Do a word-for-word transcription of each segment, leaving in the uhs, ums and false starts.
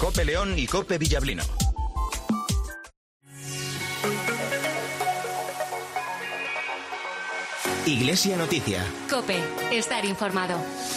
COPE León y COPE Villablino. Iglesia Noticia. COPE, estar informado.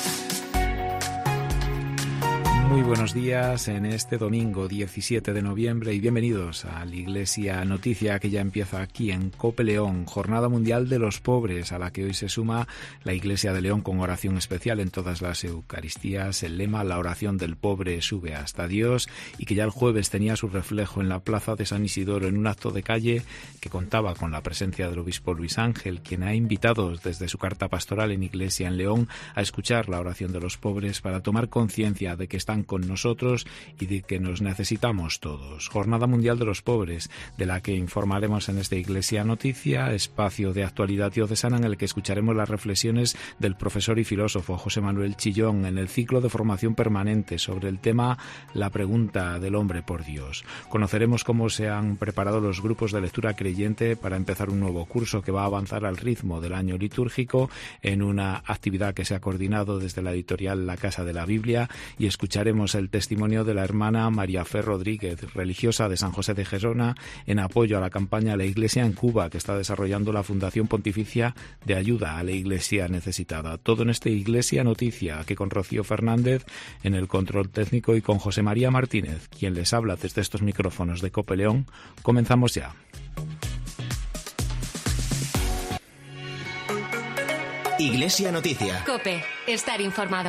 Muy buenos días en este domingo diecisiete de noviembre y bienvenidos a la Iglesia Noticia, que ya empieza aquí en COPE León, Jornada Mundial de los Pobres, a la que hoy se suma la Iglesia de León con oración especial en todas las Eucaristías. El lema "La oración del pobre sube hasta Dios", y que ya el jueves tenía su reflejo en la plaza de San Isidoro en un acto de calle que contaba con la presencia del obispo Luis Ángel, quien ha invitado desde su carta pastoral en Iglesia en León a escuchar la oración de los pobres para tomar conciencia de que están con nosotros y de que nos necesitamos todos. Jornada Mundial de los Pobres, de la que informaremos en esta Iglesia Noticia, espacio de actualidad diocesana en el que escucharemos las reflexiones del profesor y filósofo José Manuel Chillón en el ciclo de formación permanente sobre el tema La pregunta del hombre por Dios. Conoceremos cómo se han preparado los grupos de lectura creyente para empezar un nuevo curso que va a avanzar al ritmo del año litúrgico en una actividad que se ha coordinado desde la editorial La Casa de la Biblia, y escucharemos el testimonio de la hermana María Fe Rodríguez, religiosa de San José de Gerona, en apoyo a la campaña La Iglesia en Cuba, que está desarrollando la Fundación Pontificia de Ayuda a la Iglesia Necesitada. Todo en esta Iglesia Noticia, que con Rocío Fernández en el control técnico y con José María Martínez, quien les habla desde estos micrófonos de COPE León, comenzamos ya. Iglesia Noticia. COPE, estar informado.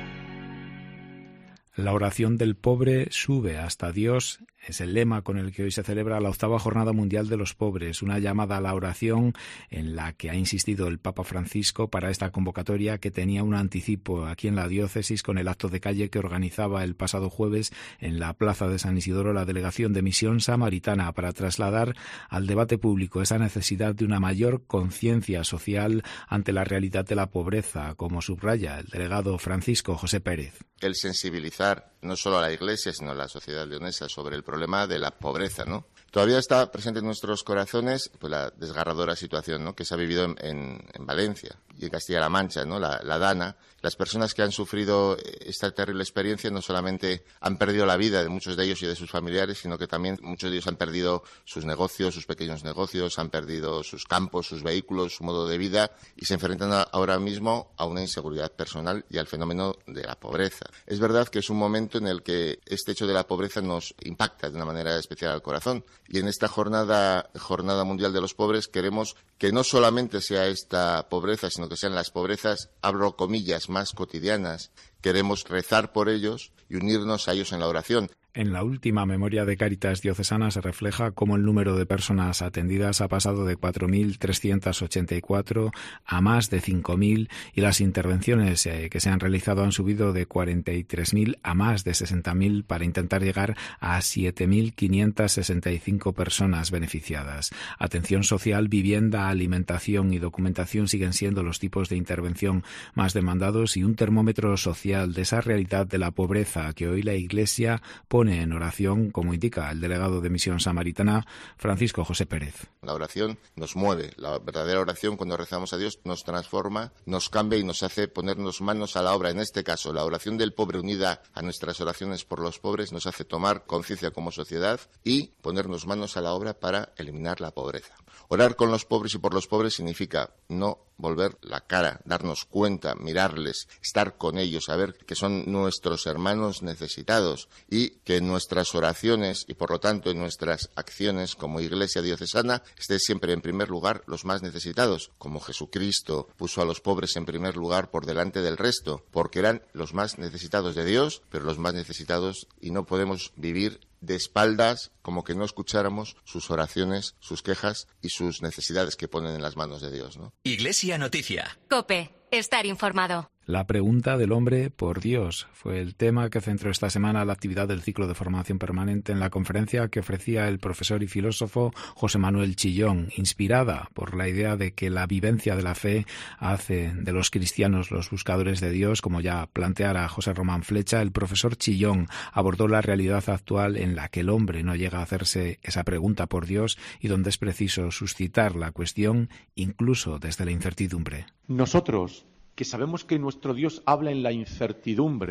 La oración del pobre sube hasta Dios es el lema con el que hoy se celebra la octava Jornada Mundial de los Pobres, una llamada a la oración en la que ha insistido el Papa Francisco para esta convocatoria, que tenía un anticipo aquí en la diócesis con el acto de calle que organizaba el pasado jueves en la plaza de San Isidoro la Delegación de Misión Samaritana, para trasladar al debate público esa necesidad de una mayor conciencia social ante la realidad de la pobreza, como subraya el delegado Francisco José Pérez. El sensibilizar no solo a la Iglesia, sino a la sociedad leonesa sobre el problema de la pobreza, ¿no? Todavía está presente en nuestros corazones pues la desgarradora situación, ¿no?, que se ha vivido en, en, en Valencia y en Castilla-La Mancha, ¿no?, la, la Dana. Las personas que han sufrido esta terrible experiencia no solamente han perdido la vida de muchos de ellos y de sus familiares, sino que también muchos de ellos han perdido sus negocios, sus pequeños negocios, han perdido sus campos, sus vehículos, su modo de vida, y se enfrentan a, ahora mismo a una inseguridad personal y al fenómeno de la pobreza. Es verdad que es un momento en el que este hecho de la pobreza nos impacta de una manera especial al corazón, y en esta jornada, Jornada Mundial de los Pobres, queremos que no solamente sea esta pobreza, sino que sean las pobrezas, abro comillas, más cotidianas. Queremos rezar por ellos y unirnos a ellos en la oración. En la última memoria de Cáritas Diocesana se refleja cómo el número de personas atendidas ha pasado de cuatro mil trescientas ochenta y cuatro a más de cinco mil, y las intervenciones eh, que se han realizado han subido de cuarenta y tres mil a más de sesenta mil para intentar llegar a siete mil quinientas sesenta y cinco personas beneficiadas. Atención social, vivienda, alimentación y documentación siguen siendo los tipos de intervención más demandados, y un termómetro social de esa realidad de la pobreza que hoy la Iglesia pone en oración, como indica el delegado de Misión Samaritana, Francisco José Pérez. La oración nos mueve. La verdadera oración, cuando rezamos a Dios, nos transforma, nos cambia y nos hace ponernos manos a la obra. En este caso, la oración del pobre unida a nuestras oraciones por los pobres nos hace tomar conciencia como sociedad y ponernos manos a la obra para eliminar la pobreza. Orar con los pobres y por los pobres significa no volver la cara, darnos cuenta, mirarles, estar con ellos, saber que son nuestros hermanos necesitados, y que en nuestras oraciones y por lo tanto en nuestras acciones como Iglesia diocesana esté siempre en primer lugar los más necesitados, como Jesucristo puso a los pobres en primer lugar por delante del resto, porque eran los más necesitados de Dios, pero los más necesitados, y no podemos vivir de espaldas, como que no escucháramos sus oraciones, sus quejas y sus necesidades que ponen en las manos de Dios, ¿no? Iglesia Noticia. COPE, estar informado. La pregunta del hombre por Dios fue el tema que centró esta semana la actividad del ciclo de formación permanente en la conferencia que ofrecía el profesor y filósofo José Manuel Chillón, inspirada por la idea de que la vivencia de la fe hace de los cristianos los buscadores de Dios. Como ya planteara José Román Flecha, el profesor Chillón abordó la realidad actual en la que el hombre no llega a hacerse esa pregunta por Dios y donde es preciso suscitar la cuestión incluso desde la incertidumbre. Nosotros, que sabemos que nuestro Dios habla en la incertidumbre,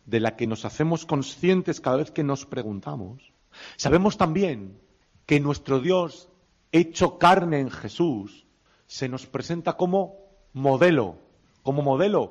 de la que nos hacemos conscientes cada vez que nos preguntamos, sabemos también que nuestro Dios, hecho carne en Jesús, se nos presenta como modelo, como modelo.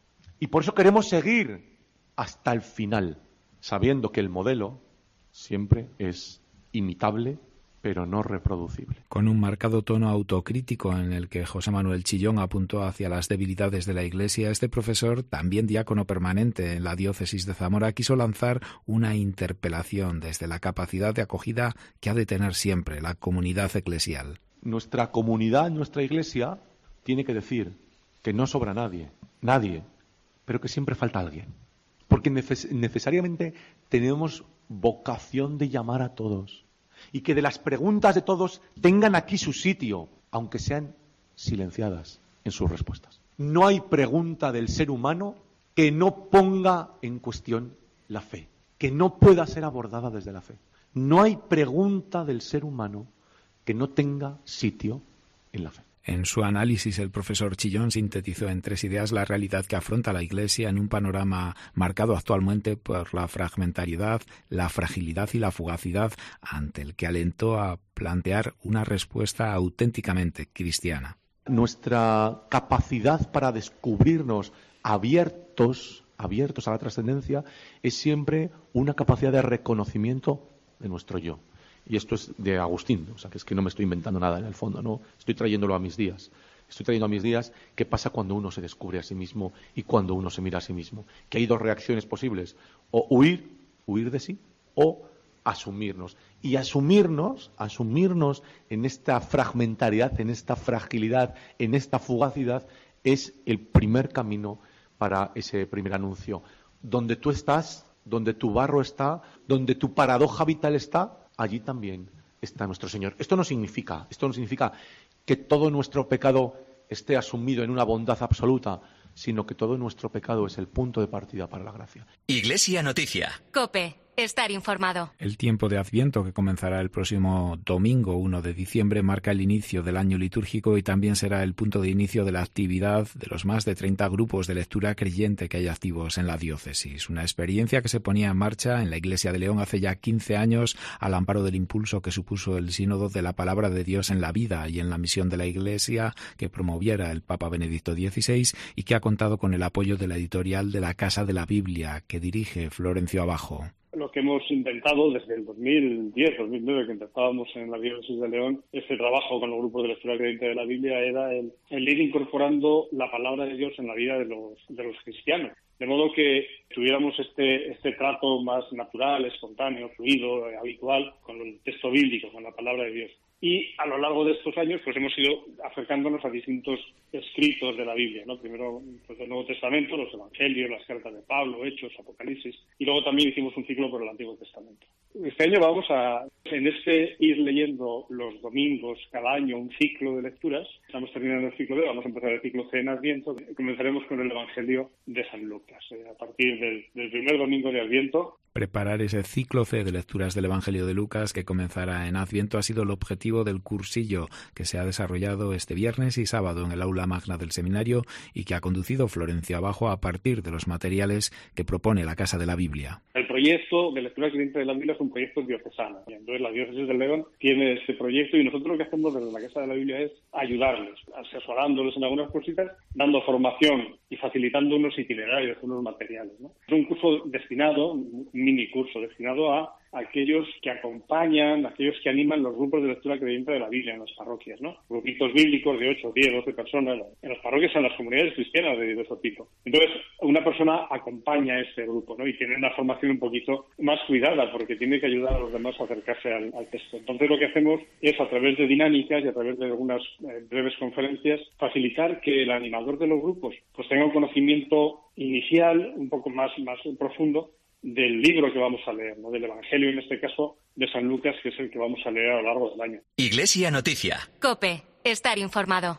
Y por eso queremos seguir hasta el final, sabiendo que el modelo siempre es imitable, pero no reproducible. Con un marcado tono autocrítico en el que José Manuel Chillón apuntó hacia las debilidades de la Iglesia, este profesor, también diácono permanente en la diócesis de Zamora, quiso lanzar una interpelación desde la capacidad de acogida que ha de tener siempre la comunidad eclesial. Nuestra comunidad, nuestra Iglesia, tiene que decir que no sobra nadie, nadie, pero que siempre falta alguien. Porque neces- necesariamente tenemos vocación de llamar a todos. Y que de las preguntas de todos tengan aquí su sitio, aunque sean silenciadas en sus respuestas. No hay pregunta del ser humano que no ponga en cuestión la fe, que no pueda ser abordada desde la fe. No hay pregunta del ser humano que no tenga sitio en la fe. En su análisis, el profesor Chillón sintetizó en tres ideas la realidad que afronta la Iglesia en un panorama marcado actualmente por la fragmentariedad, la fragilidad y la fugacidad, ante el que alentó a plantear una respuesta auténticamente cristiana. Nuestra capacidad para descubrirnos abiertos, abiertos a la trascendencia, es siempre una capacidad de reconocimiento de nuestro yo. Y esto es de Agustín, o sea, que es que no me estoy inventando nada en el fondo, no, estoy trayéndolo a mis días. Estoy trayendo a mis días qué pasa cuando uno se descubre a sí mismo y cuando uno se mira a sí mismo. Que hay dos reacciones posibles, o huir, huir de sí, o asumirnos. Y asumirnos, asumirnos en esta fragmentariedad, en esta fragilidad, en esta fugacidad, es el primer camino para ese primer anuncio. Donde tú estás, donde tu barro está, donde tu paradoja vital está, allí también está nuestro Señor. Esto no significa, esto no significa que todo nuestro pecado esté asumido en una bondad absoluta, sino que todo nuestro pecado es el punto de partida para la gracia. Iglesia Noticia. COPE. Estar informado. El tiempo de Adviento, que comenzará el próximo domingo uno de diciembre, marca el inicio del año litúrgico y también será el punto de inicio de la actividad de los más de treinta grupos de lectura creyente que hay activos en la diócesis. Una experiencia que se ponía en marcha en la Iglesia de León hace ya quince años al amparo del impulso que supuso el Sínodo de la Palabra de Dios en la vida y en la misión de la Iglesia que promoviera el Papa Benedicto dieciséis y que ha contado con el apoyo de la editorial de la Casa de la Biblia que dirige Florencio Abajo. Lo que hemos intentado desde el dos mil diez, dos mil nueve, que empezábamos en la diócesis de León, este trabajo con los grupos de lectura creyente de la Biblia era el, el ir incorporando la palabra de Dios en la vida de los, de los cristianos. De modo que tuviéramos este, este trato más natural, espontáneo, fluido, habitual con el texto bíblico, con la palabra de Dios. Y a lo largo de estos años pues hemos ido acercándonos a distintos escritos de la Biblia, ¿no? Primero pues el Nuevo Testamento, los Evangelios, las cartas de Pablo, Hechos, Apocalipsis, y luego también hicimos un ciclo por el Antiguo Testamento. Este año vamos a, en este ir leyendo los domingos cada año un ciclo de lecturas. Estamos terminando el ciclo B, vamos a empezar el ciclo C en Adviento. Comenzaremos con el Evangelio de San Lucas, eh, a partir del, del primer domingo de Adviento. Preparar ese ciclo C de lecturas del Evangelio de Lucas que comenzará en Adviento ha sido el objetivo del cursillo que se ha desarrollado este viernes y sábado en el aula magna del seminario y que ha conducido Florencio Abajo a partir de los materiales que propone la Casa de la Biblia. El proyecto de lectura creyente de la Biblia es un proyecto diocesano. Y entonces la diócesis de León tiene este proyecto y nosotros lo que hacemos desde la Casa de la Biblia es ayudarles, asesorándoles en algunas cositas, dando formación y facilitando unos itinerarios, unos materiales, ¿no? Es un curso destinado, un mini curso destinado a aquellos que acompañan, aquellos que animan los grupos de lectura creyente de la Biblia en las parroquias, ¿no? Grupitos bíblicos de ocho, diez, doce personas en las parroquias, en las comunidades cristianas de, de ese tipo. Entonces, una persona acompaña a ese grupo, ¿no? Y tiene una formación un poquito más cuidada porque tiene que ayudar a los demás a acercarse al, al texto. Entonces, lo que hacemos es, a través de dinámicas y a través de algunas eh, breves conferencias, facilitar que el animador de los grupos pues tenga un conocimiento inicial, un poco más, más profundo, del libro que vamos a leer, ¿no? Del Evangelio, en este caso, de San Lucas, que es el que vamos a leer a lo largo del año. Iglesia Noticia. COPE. Estar informado.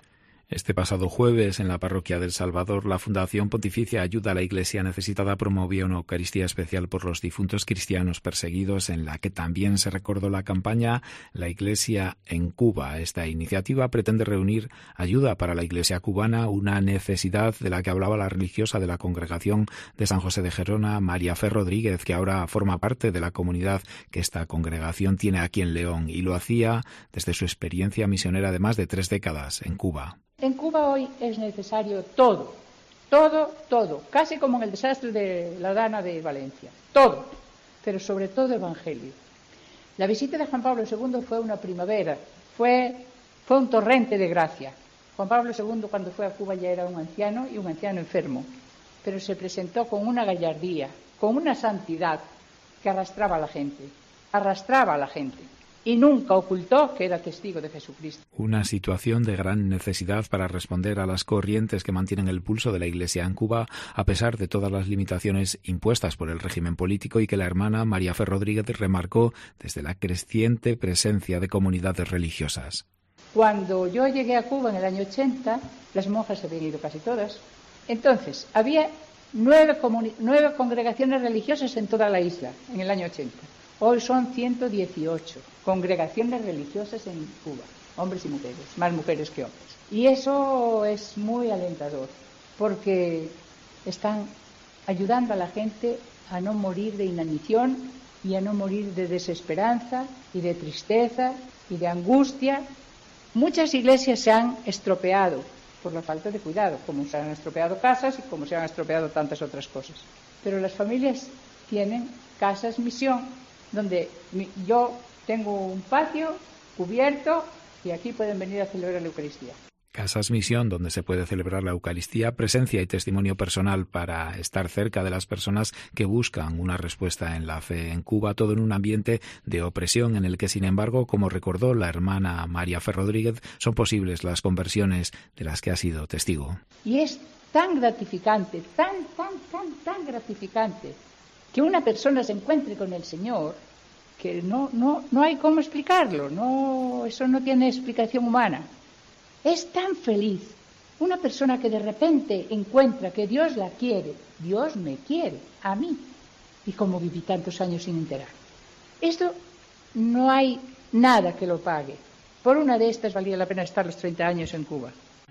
Este pasado jueves, en la parroquia del Salvador, la Fundación Pontificia Ayuda a la Iglesia Necesitada promovió una Eucaristía especial por los difuntos cristianos perseguidos, en la que también se recordó la campaña La Iglesia en Cuba. Esta iniciativa pretende reunir ayuda para la Iglesia cubana, una necesidad de la que hablaba la religiosa de la Congregación de San José de Gerona, María Fe Rodríguez, que ahora forma parte de la comunidad que esta congregación tiene aquí en León, y lo hacía desde su experiencia misionera de más de tres décadas en Cuba. En Cuba hoy es necesario todo, todo, todo, casi como en el desastre de la Dana de Valencia, todo, pero sobre todo evangelio. La visita de Juan Pablo segundo fue una primavera, fue, fue un torrente de gracia. Juan Pablo segundo cuando fue a Cuba ya era un anciano y un anciano enfermo, pero se presentó con una gallardía, con una santidad que arrastraba a la gente, arrastraba a la gente. Y nunca ocultó que era testigo de Jesucristo. Una situación de gran necesidad para responder a las corrientes que mantienen el pulso de la Iglesia en Cuba, a pesar de todas las limitaciones impuestas por el régimen político, y que la hermana María Fe Rodríguez remarcó desde la creciente presencia de comunidades religiosas. Cuando yo llegué a Cuba en el año ochenta, las monjas se habían ido casi todas. Entonces, había nueve, comuni- nueve congregaciones religiosas en toda la isla, en el año ochenta. Hoy son ciento dieciocho congregaciones religiosas en Cuba, hombres y mujeres, más mujeres que hombres. Y eso es muy alentador, porque están ayudando a la gente a no morir de inanición y a no morir de desesperanza y de tristeza y de angustia. Muchas iglesias se han estropeado por la falta de cuidado, como se han estropeado casas y como se han estropeado tantas otras cosas. Pero las familias tienen casas misión, donde yo tengo un patio cubierto y aquí pueden venir a celebrar la Eucaristía. Casas Misión, donde se puede celebrar la Eucaristía, presencia y testimonio personal para estar cerca de las personas que buscan una respuesta en la fe en Cuba, todo en un ambiente de opresión en el que, sin embargo, como recordó la hermana María Fe Rodríguez, son posibles las conversiones de las que ha sido testigo. Y es tan gratificante, tan, tan, tan, tan gratificante que una persona se encuentre con el Señor, que no, no, no hay cómo explicarlo, no, eso no tiene explicación humana. Es tan feliz una persona que de repente encuentra que Dios la quiere, Dios me quiere, a mí, y como viví tantos años sin enterar. Esto no hay nada que lo pague. Por una de estas valía la pena estar los treinta años en Cuba.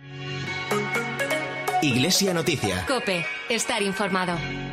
Iglesia Noticia. COPE, estar informado.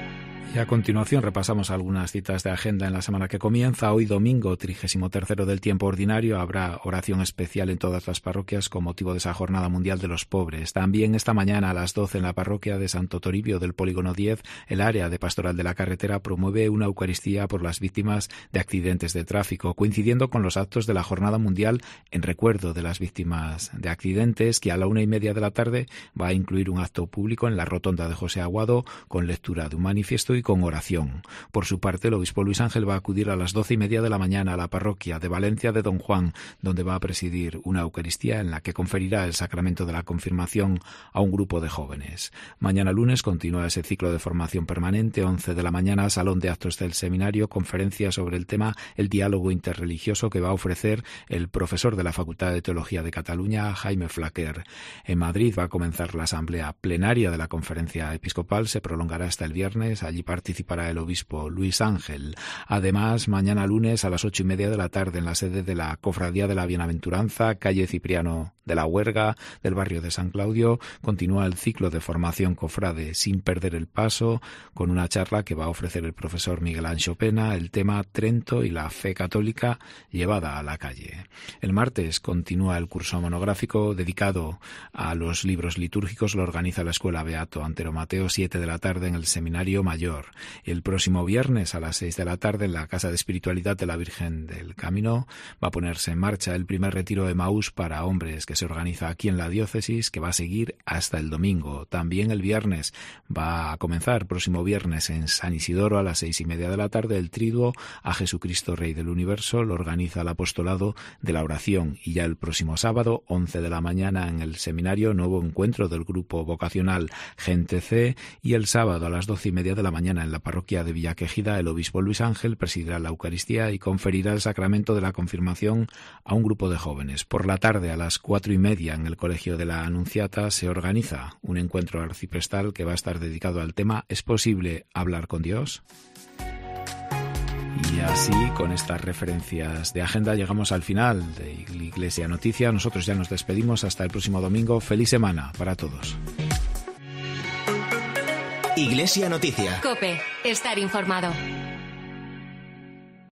Y a continuación repasamos algunas citas de agenda en la semana que comienza. Hoy domingo, trigésimo tercero del tiempo ordinario, habrá oración especial en todas las parroquias con motivo de esa Jornada Mundial de los Pobres. También esta mañana a las doce en la parroquia de Santo Toribio del Polígono diez, el área de Pastoral de la Carretera promueve una Eucaristía por las víctimas de accidentes de tráfico, coincidiendo con los actos de la Jornada Mundial en recuerdo de las víctimas de accidentes, que a la una y media de la tarde va a incluir un acto público en la rotonda de José Aguado con lectura de un manifiesto y con oración. Por su parte, el obispo Luis Ángel va a acudir a las doce y media de la mañana a la parroquia de Valencia de Don Juan, donde va a presidir una Eucaristía en la que conferirá el sacramento de la confirmación a un grupo de jóvenes. Mañana lunes continúa ese ciclo de formación permanente, once de la mañana, salón de actos del seminario, conferencia sobre el tema el diálogo interreligioso, que va a ofrecer el profesor de la Facultad de Teología de Cataluña, Jaime Flaquer. En Madrid va a comenzar la asamblea plenaria de la conferencia episcopal, se prolongará hasta el viernes, allí participará el obispo Luis Ángel. Además, mañana lunes a las ocho y media de la tarde en la sede de la Cofradía de la Bienaventuranza, calle Cipriano de la Huerga, del barrio de San Claudio, continúa el ciclo de formación cofrade Sin perder el paso, con una charla que va a ofrecer el profesor Miguel Anxo Pena, el tema Trento y la fe católica llevada a la calle. El martes continúa el curso monográfico dedicado a los libros litúrgicos, lo organiza la Escuela Beato Antero Mateo, siete de la tarde en el Seminario Mayor. El próximo viernes a las seis de la tarde en la Casa de Espiritualidad de la Virgen del Camino va a ponerse en marcha el primer retiro de Emaús para hombres que se organiza aquí en la diócesis, que va a seguir hasta el domingo. También el viernes va a comenzar, próximo viernes, en San Isidoro a las seis y media de la tarde, el triduo a Jesucristo Rey del Universo, lo organiza el Apostolado de la Oración. Y ya el próximo sábado, once de la mañana, en el seminario, nuevo encuentro del grupo vocacional Gente C, y el sábado a las doce y media de la mañana en la parroquia de Villaquejida, el obispo Luis Ángel presidirá la Eucaristía y conferirá el sacramento de la confirmación a un grupo de jóvenes. Por la tarde, a las cuatro cuatro y media en el Colegio de la Anunciata se organiza un encuentro arciprestal que va a estar dedicado al tema ¿Es posible hablar con Dios? Y así, con estas referencias de agenda, llegamos al final de Iglesia Noticia. Nosotros ya nos despedimos hasta el próximo domingo. Feliz semana para todos. Iglesia Noticia. COPE. Estar informado.